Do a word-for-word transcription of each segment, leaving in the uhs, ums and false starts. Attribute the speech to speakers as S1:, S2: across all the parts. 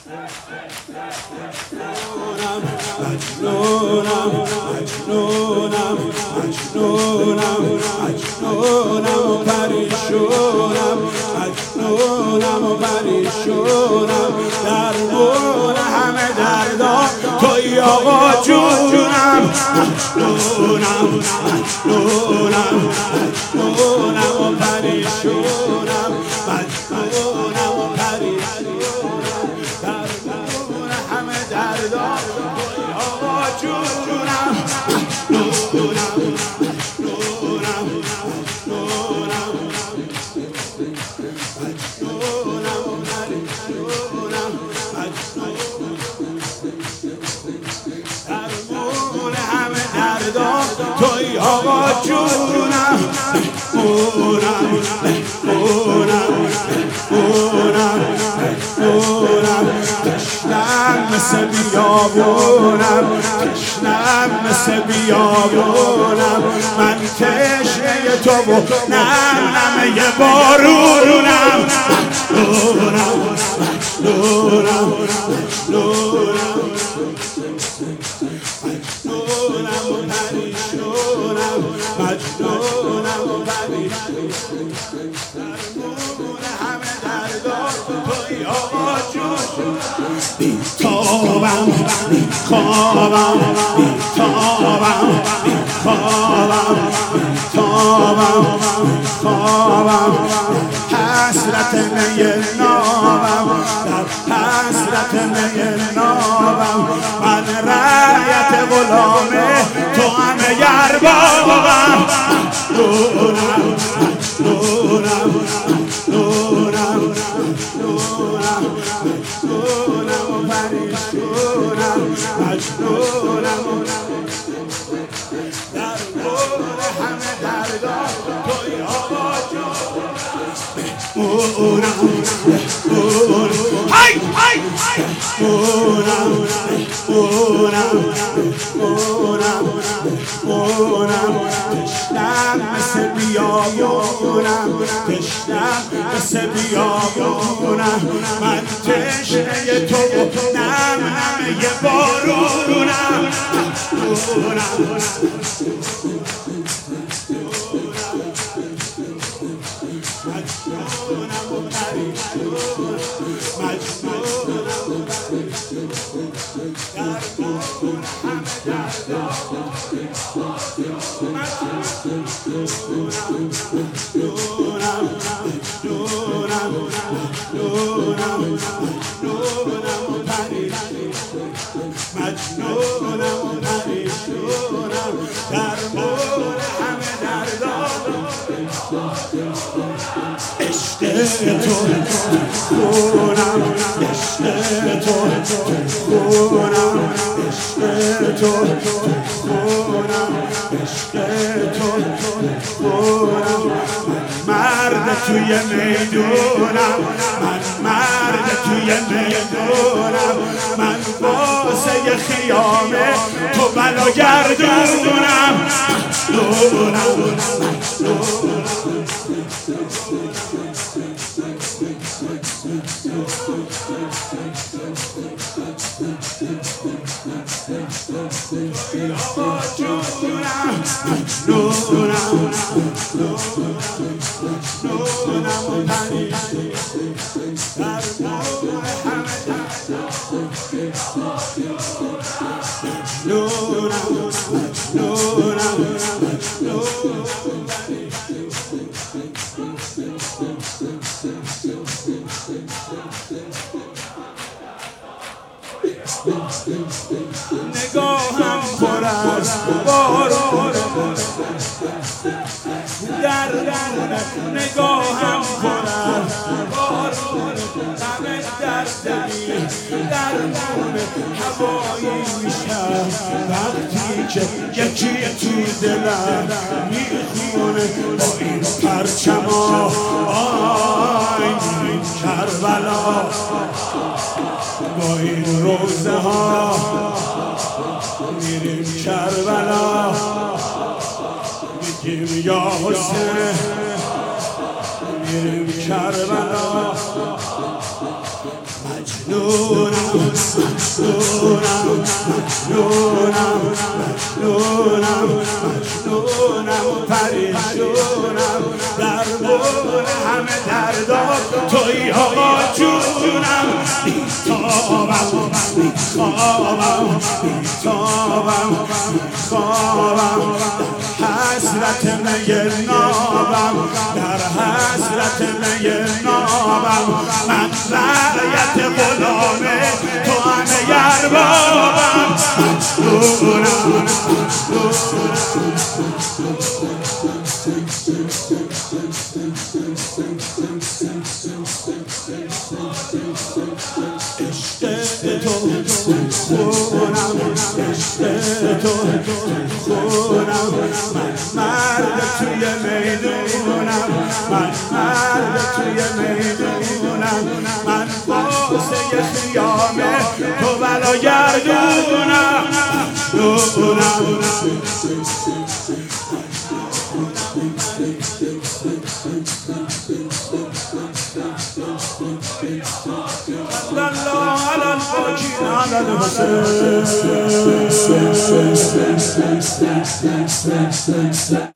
S1: مجنونم مجنونم مجنونم مجنونم و پریشونم مجنونم و پریشونم درمون همه دردا توی آقا جونم مجنونم مجنونم مجنونم و پریشونم مجنونم و پریشونم درمون همه دردا توی آقا جونم مجنونم مجنونم مجنونم مجنونم و پریشونم درمون همه دردا توی آقا جونم مونم مونم مونم مونم تشنم مثل بیابونم تشنم مثل بیابونم من تشنه تو و نم نمه بارونم مجنونم مجنونم مجنونم مجنونم و پریشونم مجنونم و پریشونم درمون همه دردا توی آقا جون بیتابم بیخوابم بیتابم بیخوابم بیتابم بیخوابم حسرت می نابم در حسرت می نابم من رعیت غلامه تو همه یربابم مجنونم مجنونم مجنونم مجنونم مجنونم و پریشونم مجنونم درمون همه دردا توی آقا جون مونم مونم های های مونم مونم مونم مونم تشنم مثل بیابونم تشنم مثل بیابونم من تشنه تو و نم نمه بارونم مونم مجنونم و پریشونم مجنونم و پریشونم درمون همه دردا مجنونم مجنونم مجنونم مجنونم مجنونم و پریشونم مجنونم و پریشونم درمون همه دردا عشق تو خونم عشق تو خونم عشق تو خونم عشق تو خونم من مرد توی میدونم من مرد توی میدونم من واسه خیامه تو بلا گردونم مجنونم مجنونم توی آقا جونم مجنونم مجنونم و پریشونم درمون همه دردا مجنونم مجنونم مجنونم نگاهم پر از بارون درمون نگاهم پر از بارون همه دردی درمون هوایی میشم وقتی که یکی تو دلم میخونه با این پرچما آی کربلا با این روزه ها میریم کربلا میگیم یا حسین میریم کربلا مجنون نونم نونم نونم نونم نونم پریشونم درمون همه دردام توی آقا جونم بیتابم بیخوابم بیتابم بیخوابم حسرت می نابم در حسرت می نابم من رعیت غلامه تو همه یربابم نونم عشق تو خونم عشق تو خونم من مرد توی میدونم من مرد توی میدونم من واسه خیامه تو بلا گردونم نونم الله على الحكيم على الحسين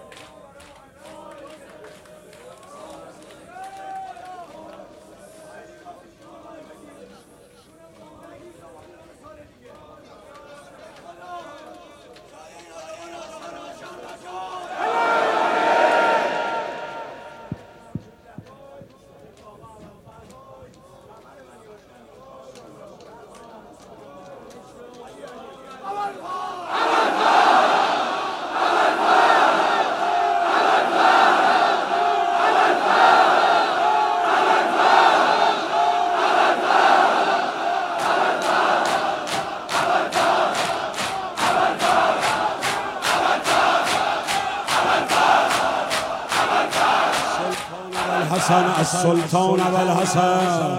S1: الحسن السلطان والحسن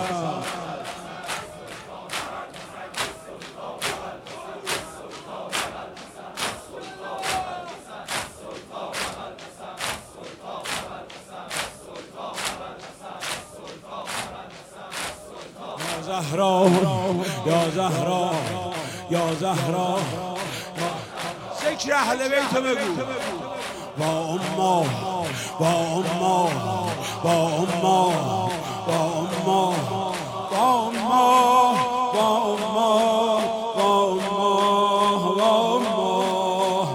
S1: يا زهرا يا زهرا يا زهرا ذکر اهل بیت بگو با اما با اما با اما با اما با اما با اما با اما با اما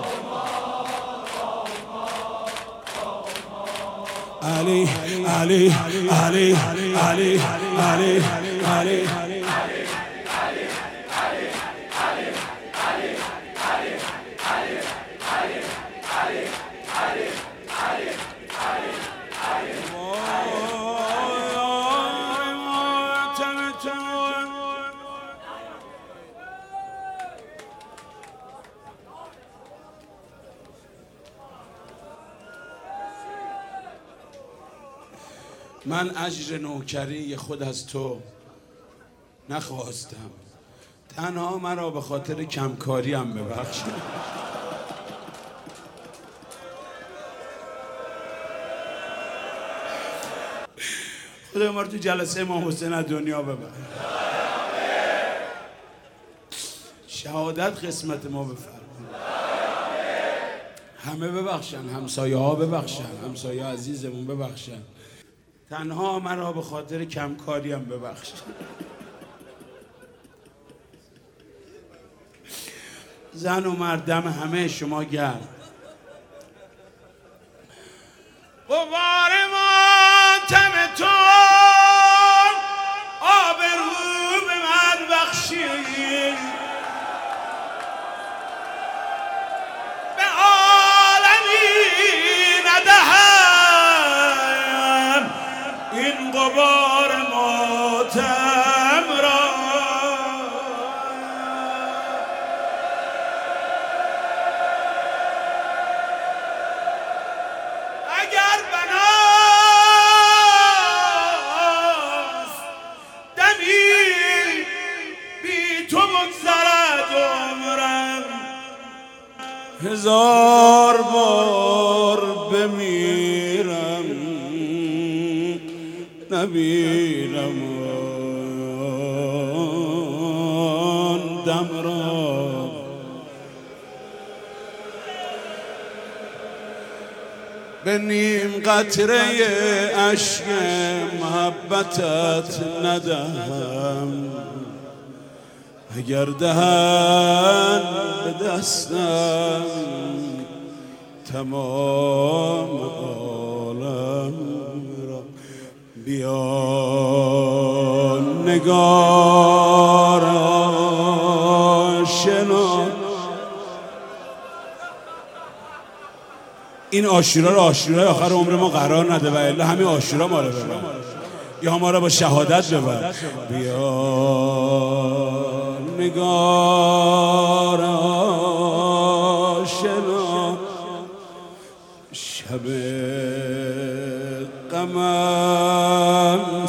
S1: علی علی علی علی علی علی من اجر نوکری خود از تو نخواستم، تنها مرا به خاطر کمکاری هم ببخش. خدا ما رو تو جلسه امام حسین از دنیا ببر، شهادت قسمت ما بفرما، همه ببخشن، همسایه ها ببخشن، همسایه عزیزمون ببخشن، تنها مرا به خاطر کمکاری هم ببخش. زن و مردم همه شما گرم. غبار ماتم تو آبرو به من بخشی، به عالمی ندهم این غبار ماتم را. اگر بناست دمی بی تو بگذرد عمرم، هزار بار بمیرم نبینم. دم را به نیم قطره اشک محبتت ندهم، اگر دهن به دستم تمام عالم را. بیا نگار آشنا، این عاشورا رو عاشورای آخر عمر ما قرار نده و الا همین عاشورا ما رو ببر یا ما رو با شهادت ببر. بیا نگار آشنا، شب غمم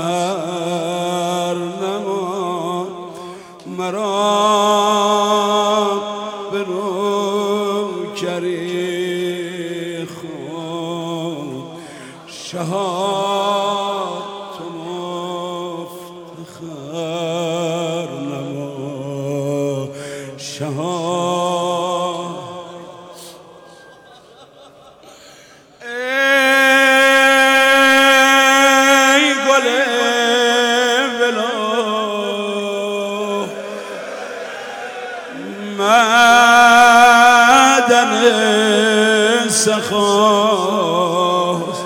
S1: سر نما، مرا به نوکری خود شهاد تو مفتخر نما، شهاد. ای گل ولو معدن سخاست،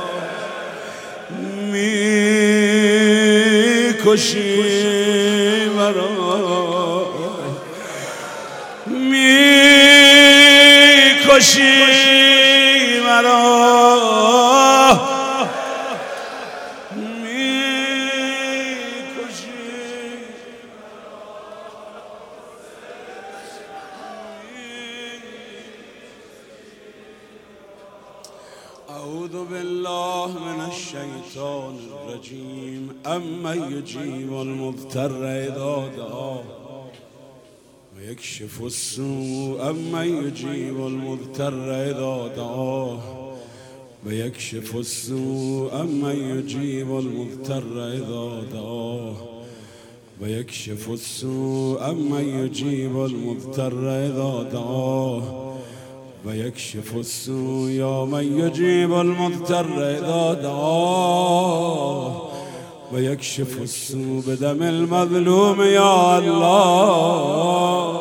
S1: می کشی مرا، می کشی مرا، می کشی. اعوذ بالله من الشیطان الرجیم. اما یجیب المضطر اذا دعاه و یکشف السوء، اما یجیب المضطر اذا دعاه و یکشف السوء، اما یجیب المضطر اذا دعاه و یکشف السوء، اما یجیب المضطر اذا دعاه و یکشف السوء، یا من یجیب المضطر اذا دعاه و یکشف السوء بدم المظلوم یا الله.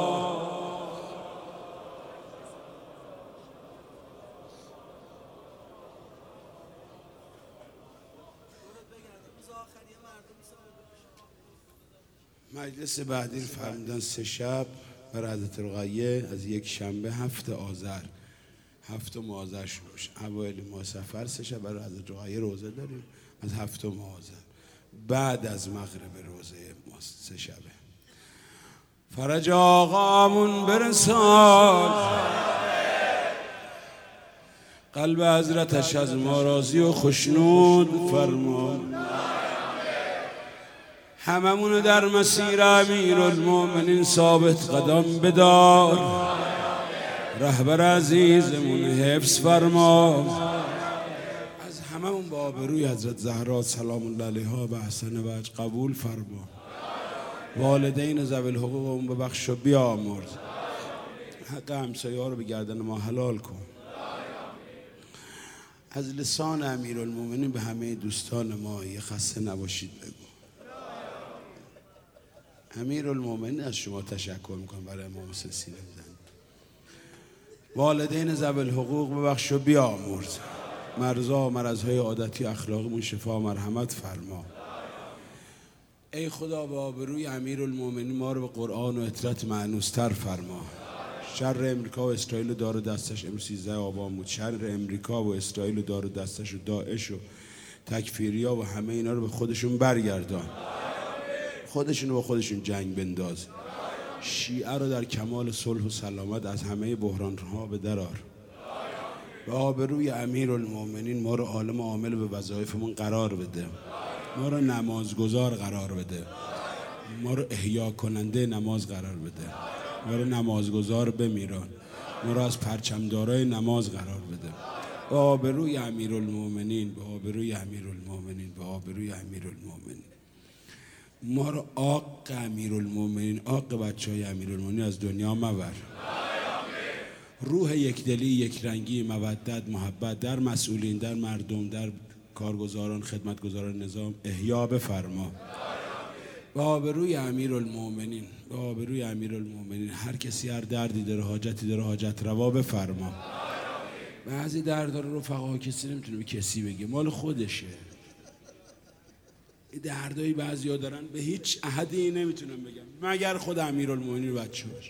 S1: مجلس بعدی فرمودن سه شب بر حضرت رقیه از یک شنبه هفت آذر، هفت آذر شروع میشه. اوایل ماه صفر سه شب برای حضرت رقیه روزه داریم از هفت آذر، بعد از مغرب روزه ما سه شبه. فرج آقامون برسان، قلب حضرتش از ما راضی و خشنود فرما. هممونو در مسیر امیرالمومنین ثابت قدم بدار، رهبر عزیزمون حفظ فرما. از هممون با آبروی حضرت زهرا سلام الله علیها به احسن وجه قبول فرما. والدین ذوی الحقوق ببخش و بیامرز، حق همسایه ها رو به گردن ما حلال کن. از لسان امیرالمومنین به همه دوستان ما یه خسته نباشید بگو. امیرالمومنین از شما تشکر میکنم برای امام حسین سینه بزن. والدین ذوی الحقوق ببخش و بیامرز، مرزا و مرضهای عادتی اخلاقیمون شفا و مرحمت فرما. ای خدا به آبروی امیرالمومنین ما رو به قرآن و اطرت معنوستر فرما. شر امریکا و اسرائیل دار دستش امروز سیزده آبان بود. شر امریکا و اسرائیل دار دستش و داعش و تکفیریا و همه اینا رو به خودشون برگردان، خودشون رو با خودشون جنگ بنداز. شیعه رو در کمال صلح و سلامت از همه بحران‌ها به درار. به آبروی امیرالمومنین ما رو عالم عامل به وظایفمون قرار بده، ما رو نمازگزار قرار بده، ما رو احیا کننده نماز قرار بده، ما رو نمازگزار بمیران، ما رو از پرچمدارای نماز قرار بده. به آبروی امیرالمومنین، به آبروی امیرالمومنین، به آبروی امیرالمومنین. ما رو آق امیرالمومنین، آق بچه های امیرالمومنین از دنیا مبر. روح یکدلی، یک رنگی، مودت، محبت در مسئولین، در مردم، در کارگزاران، خدمتگزاران نظام احیا بفرما. با آبروی امیرالمومنین، با آبروی امیرالمومنین هر کسی هر دردی داره، حاجتی داره، حاجت روا بفرما. بعضی درد رو رفقا کسی نمیتونه به کسی بگه، مال خودشه. دردایی بعضیا دارن به هیچ احدی نمیتونن بگم مگر خود امیرالمومنین و بچه‌هاش.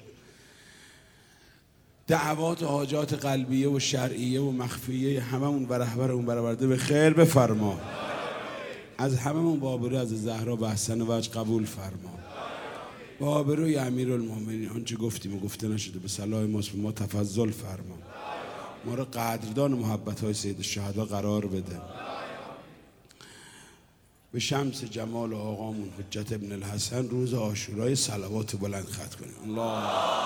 S1: دعوات و حاجات قلبیه و شرعیه و مخفیه هممون و رهبرمون برآورده به خیر بفرما. از هممون با آبروی از زهرا و احسن وجه قبول فرما. با آبروی امیرالمومنین آنچه گفتیم و گفته نشده به صلاح ماست، به ما تفضل فرما. ما را قدردان محبت های سید الشهدا قرار بده. به شمس جمال آقامون حجت ابن الحسن روز عاشورای صلوات بلند ختم کنیم. الله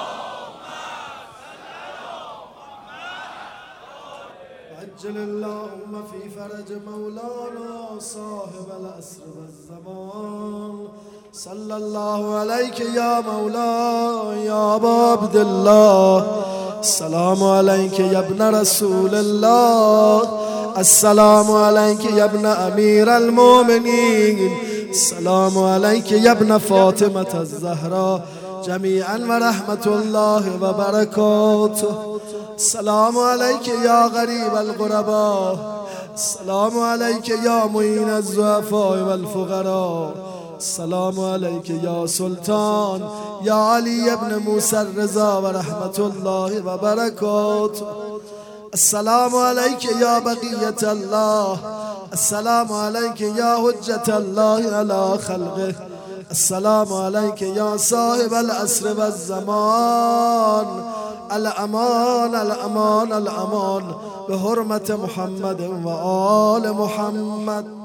S2: عجل اللهم في فرج مولانا صاحب العصر والزمان. صلى الله عليك يا مولاي يا أبا عبد الله. السلام عليك يا ابن رسول الله. السلام عليك يا ابن أمير المؤمنين. السلام عليك يا ابن فاطمة الزهراء جميعا ورحمة الله وبركاته. السلام عليك يا غريب الغرباء. السلام عليك يا معين الضعفاء والفقراء. السلام عليك يا سلطان يا علي بن موسى الرضا ورحمة الله وبركاته. السلام عليك يا بقية الله. السلام عليك يا حجة الله على خلقه. السلام عليك يا صاحب العصر والزمان. الأمان الأمان الأمان بحرمة محمد وآل محمد.